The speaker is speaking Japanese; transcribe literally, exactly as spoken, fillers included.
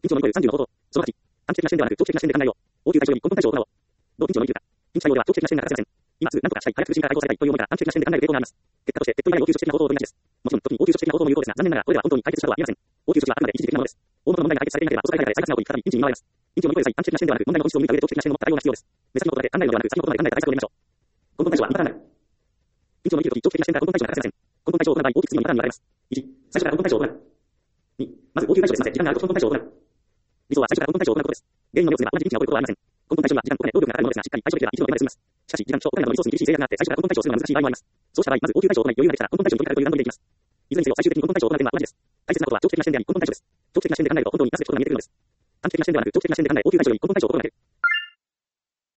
緊張の乗り越えるさんじゅうの方法。そのはち、短期的な視点ではなく長期的な視点で考えよう。応急対処より根本対処を行おう。どう緊張の乗り切るか。緊急対応では長期的な視点が欠かせません。今すぐ何とかしたい、早く苦しみから解放されたいという思いから短期的な視点で考える傾向があります。結果として、手っ取り早い応急処置的な方法を取りがちです。もちろん、時に応急処置的な方法も有効ですが、残念ながら、これらは本当に解決したとは言えません。応急処置はあくまで一時的なものです。大物の問題が解決されていなければ、遅かれ早かれ再発が起こり、再びピンチに見舞われます。ピンチを乗り越える際、短期的な視点ではなく、問題の本質を見た上で長期的な視点を持った対応が必要です。目先のことだけ考えるのではなく、先のことまで考えた対策を練りましょう。根本対処は未だなる。ピンチを乗り切るとき、長期的な視点から根本対処が欠かせません。根本対処を行う場合、大きく次のにパターンに分かれます。いち、最初から根本対処を行う。に、まず応急対処で済ませ、時間があると根本対処を行う。理想は最初から根本対処を行うことです。原因の目をすれば同じピンチが起こることはありません。根本対処には時間、お金、労力がかかるものですが、しっかり対処できれば一度の手間で済みます。しかし、時間、お金などのリソースに厳しい制約があって、最初から根本対処をするのは難しい場合もあります。そうした場合、まず応急対処を行い、余裕ができたら根本対処に取り掛かるという段取りでいきます。いずれにせよ、最終的に根本対処を行う点は同じです。大切なことは長期的な視点であり、根本対処です。長期的な視点で考えると本当になぜ事が見えてくるのです。短期的な視点ではなく、長期的な視点で考え、応急対処より根本対処を心がける。